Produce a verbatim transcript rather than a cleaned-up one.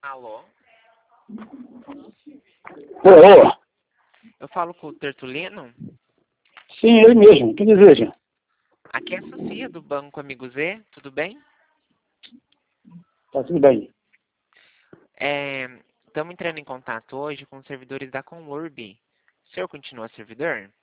Alô? Ô, Eu falo com o Tertulino? sim, ele mesmo. O que deseja? Aqui é a Sofia do Banco Amigo Z, tudo bem? Tá tudo bem. Estamos entrando em contato hoje com os servidores da Conurb. O senhor continua servidor?